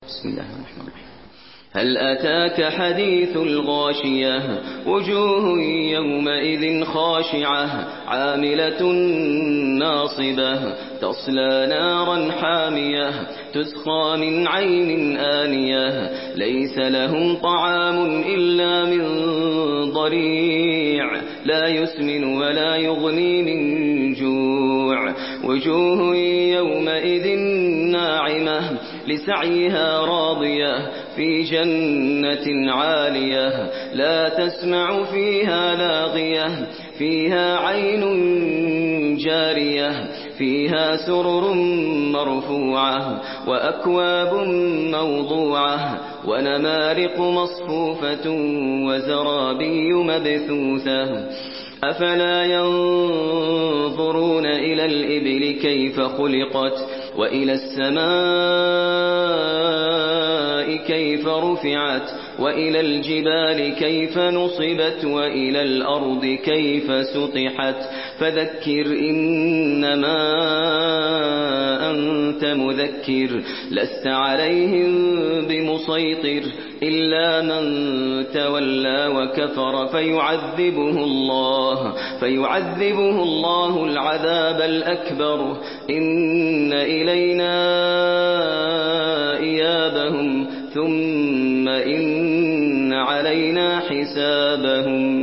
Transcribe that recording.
بسم الله الرحمن الرحيم. هل أتاك حديث الغاشية وجوه يومئذ خاشعة عاملة ناصبة تصلى نارا حامية تسقى من عين آنية ليس لهم طعام إلا من ضريع لا يسمن ولا يغني من جوع وجوه يومئذ ناعمة لسعيها راضية في جنة عالية لا تسمع فيها لاغية فيها عين جارية فيها سرر مرفوعة وأكواب موضوعة ونمارق مصفوفة وزرابي مبثوثة أفلا ينظرون إلى الإبل كيف خلقت وإلى السماء كيف رفعت وإلى الجبال كيف نصبت وإلى الأرض كيف سطحت فذكر إنما أنت مذكر لست عليهم بمسيطر إلا من تولى وكفر فيعذبه الله العذاب الأكبر إن إلينا إيابهم ثم إن علينا حسابهم.